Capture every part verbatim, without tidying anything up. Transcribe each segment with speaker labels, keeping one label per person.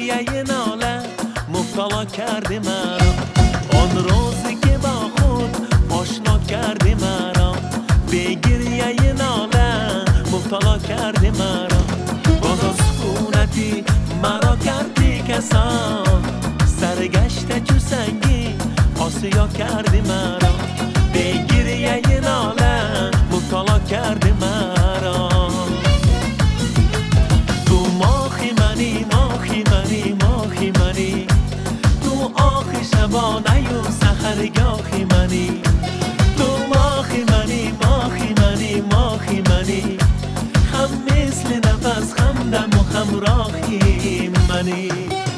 Speaker 1: گریه ناله مبتلا کردی مرا. آن روزی که با خود آشنا کردی مرا، به گریه ناله مبتلا کردی مرا. باز سکونتی مرا کردی کسان، سرگشته چو سنگی آسیا کردی مرا. به گریه ناله مبتلا کردی مرا. تو ماخی منی ماخی منی ماخی منی، تو آخی شبانه و سحرگاهی منی. تو ماخی منی ماخی منی ماخی منی، هم مثل نفس همدم و همراهی منی.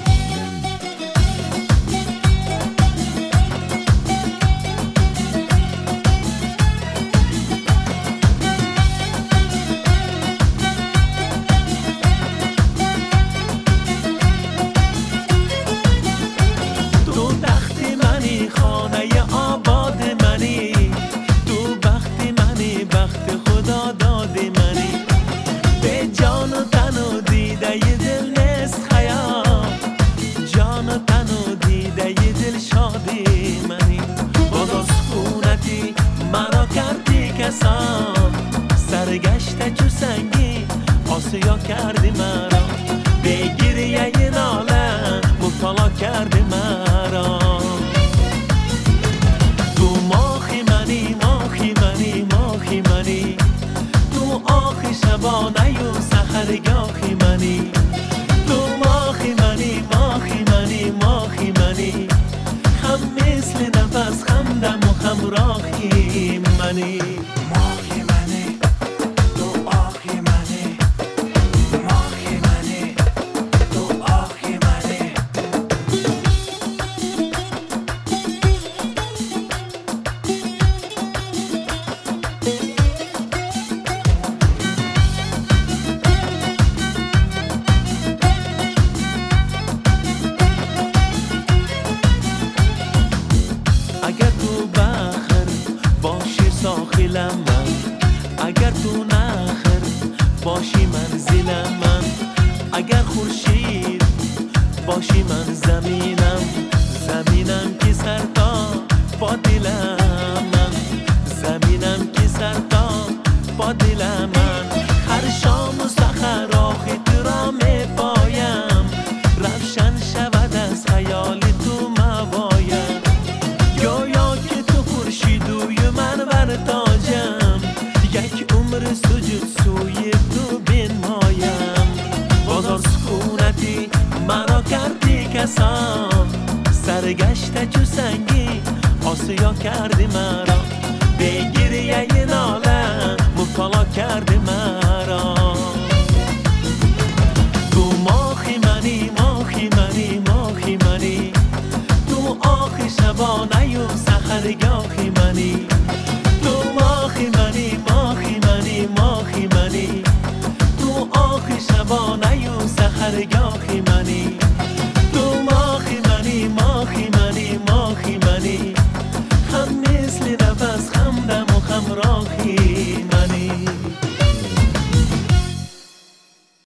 Speaker 1: سرگشته چو سنگی آسیا کردی مرا، به گریه ناله مبتلا کردی مرا. تو ماخی منی ماخی منی ماخی منی، تو آخی شبانه و سحرگاهی منی. تو ماخی منی ماخی منی ماخی منی، هم مثل نفس همدم و همراهی منی. اگر تو بخر باشی ساحل من، اگر تو نخر باشی منزل من، اگر خورشید باشی من زمینم، زمینم که سر تا پا دلم من، زمینم که سر تا پا دلم من. هر شام و سحر آخی تو را می پایم، روشن شود از خیال تو موایم. گویا که تو خورشیدوی من بر تاجم، یک عمر سجود سوی تو بنمایم. بازار سکونتی مرا کردی کسان، سرگشته چو سنگی آسیا کردی مرا، به گریه ناله مبتلا کردی مرا. تو ماخی منی ماخی منی ماخی منی، تو آخی شبانه و سحرگاهی منی. تو ماخی منی ماخی منی ماخی منی، تو آخی شبانه و سحرگاهی منی.